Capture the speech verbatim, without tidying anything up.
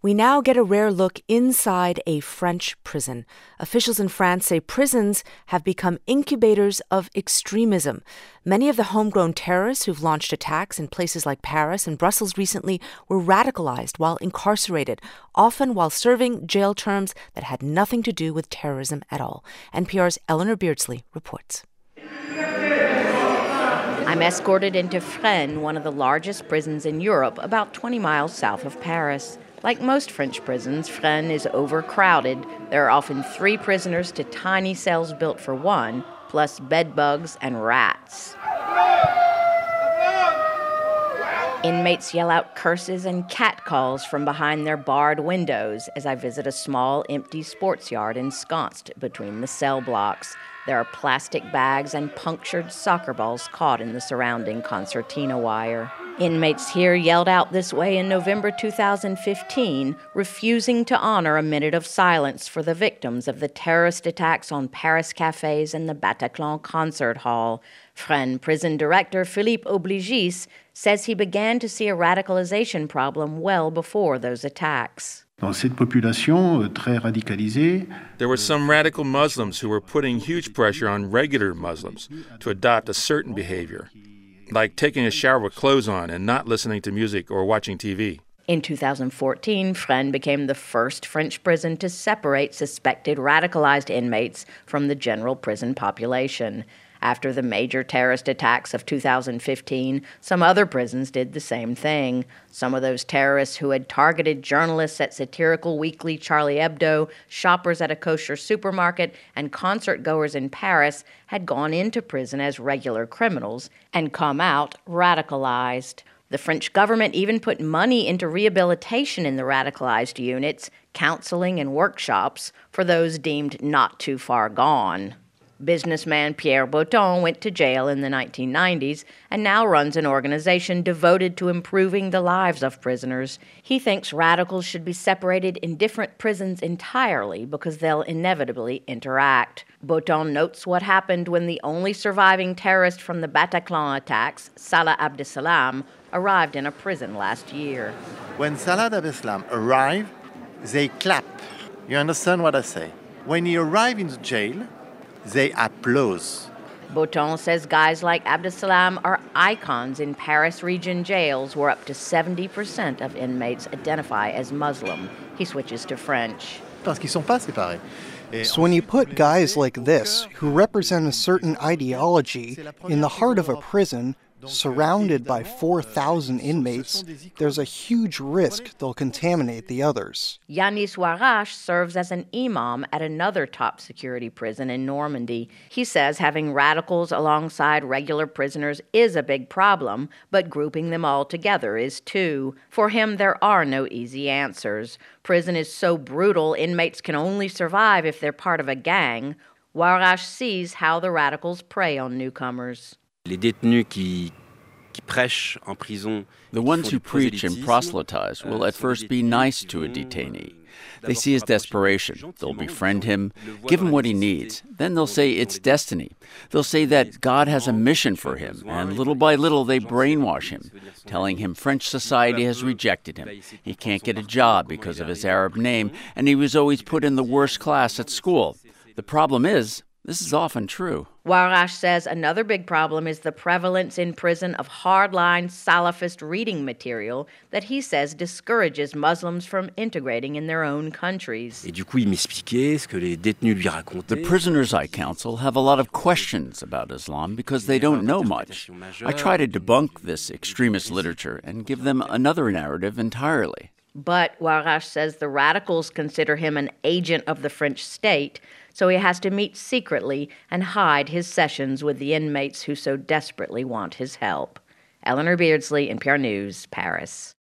We now get a rare look inside a French prison. Officials in France say prisons have become incubators of extremism. Many of the homegrown terrorists who've launched attacks in places like Paris and Brussels recently were radicalized while incarcerated, often while serving jail terms that had nothing to do with terrorism at all. N P R's Eleanor Beardsley reports. I'm escorted into Fresnes, one of the largest prisons in Europe, about twenty miles south of Paris. Like most French prisons, Fresnes is overcrowded. There are often three prisoners to tiny cells built for one, plus bedbugs and rats. Inmates yell out curses and catcalls from behind their barred windows as I visit a small, empty sports yard ensconced between the cell blocks. There are plastic bags and punctured soccer balls caught in the surrounding concertina wire. Inmates here yelled out this way in November two thousand fifteen, refusing to honor a minute of silence for the victims of the terrorist attacks on Paris cafes and the Bataclan concert hall. Fresnes prison director Philippe Obligis says he began to see a radicalization problem well before those attacks. Dans cette population très radicalisée, there were some radical Muslims who were putting huge pressure on regular Muslims to adopt a certain behavior, like taking a shower with clothes on and not listening to music or watching T V. In two thousand fourteen, Fresnes became the first French prison to separate suspected radicalized inmates from the general prison population. After the major terrorist attacks of two thousand fifteen, some other prisons did the same thing. Some of those terrorists who had targeted journalists at satirical weekly Charlie Hebdo, shoppers at a kosher supermarket, and concert-goers in Paris had gone into prison as regular criminals and come out radicalized. The French government even put money into rehabilitation in the radicalized units, counseling and workshops for those deemed not too far gone. Businessman Pierre Boton went to jail in the nineteen nineties and now runs an organization devoted to improving the lives of prisoners. He thinks radicals should be separated in different prisons entirely because they'll inevitably interact. Boton notes what happened when the only surviving terrorist from the Bataclan attacks, Salah Abdeslam, arrived in a prison last year. When Salah Abdeslam arrived, they clap. You understand what I say? When he arrived in the jail, they applaud. Boton says guys like Abdeslam are icons in Paris region jails where up to seventy percent of inmates identify as Muslim. He switches to French. Parce qu'ils sont pas séparés. So when you put guys like this, who represent a certain ideology, in the heart of a prison, surrounded by four thousand inmates, there's a huge risk they'll contaminate the others. Yanis Warash serves as an imam at another top security prison in Normandy. He says having radicals alongside regular prisoners is a big problem, but grouping them all together is too. For him, there are no easy answers. Prison is so brutal, inmates can only survive if they're part of a gang. Warash sees how the radicals prey on newcomers. Les détenus qui, qui prêchent en prison, the ones who preach and proselytize will at first be nice to a detainee. They see his desperation. They'll befriend him, give him what he needs. Then they'll say it's destiny. They'll say that God has a mission for him, and little by little they brainwash him, telling him French society has rejected him. He can't get a job because of his Arab name, and he was always put in the worst class at school. The problem is, this is often true. Warash says another big problem is the prevalence in prison of hardline Salafist reading material that he says discourages Muslims from integrating in their own countries. Et du coup, il m'expliquait ce que les détenus lui racontaient. The prisoners I counsel have a lot of questions about Islam because they don't know much. I try to debunk this extremist literature and give them another narrative entirely. But Warash says the radicals consider him an agent of the French state, so he has to meet secretly and hide his sessions with the inmates who so desperately want his help. Eleanor Beardsley, N P R News, Paris.